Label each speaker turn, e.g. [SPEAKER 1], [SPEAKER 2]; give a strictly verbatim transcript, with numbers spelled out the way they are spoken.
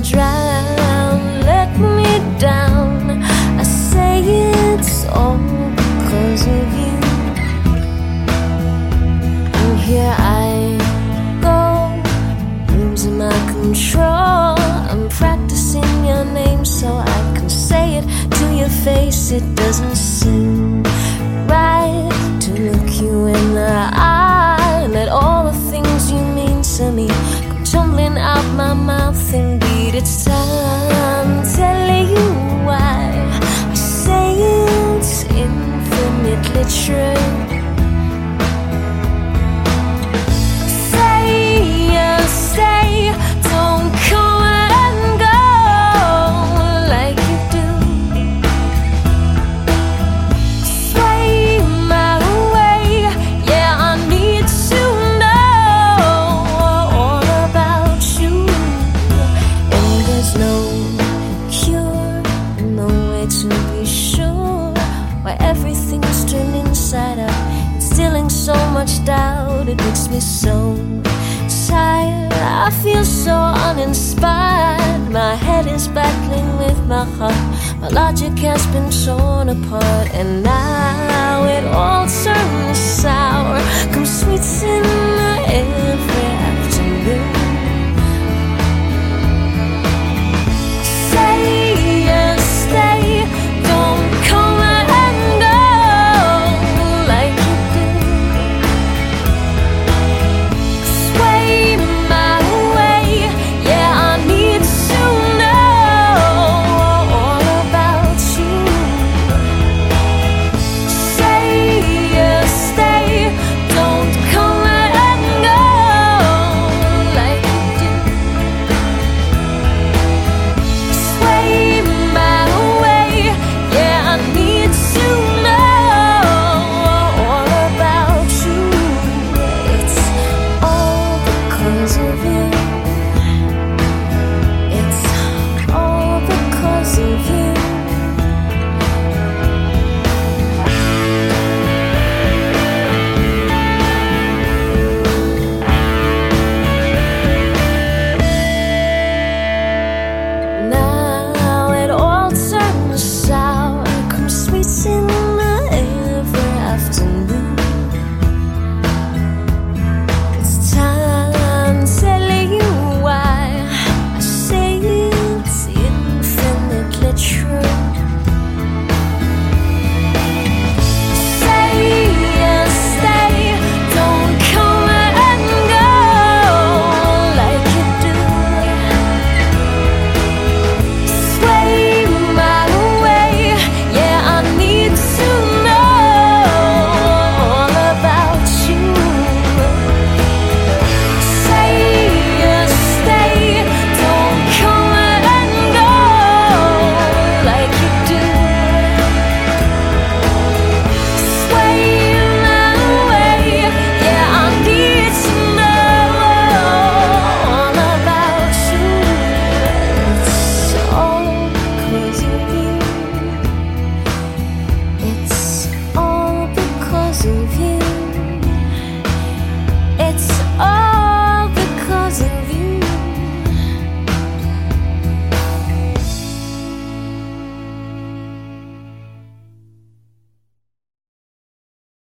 [SPEAKER 1] drown, let me down. I say it's all because of you. And here I go, losing my control. I'm practicing your name so I can say it to your face. It doesn't seem right to look you in the eye and let all the things you mean to me come tumbling out my mouth. Indeed, it's time telling you why I say it's infinitely true. Say you stay, don't come and go like you do. Sway my way, yeah, I need to know all about you. And there's no cure, no way to be sure why everything's turned inside out, instilling so much doubt. It makes me so tired, I feel so uninspired. My head is battling with my heart, my logic has been torn apart. And now it all turns sour, come sweet in every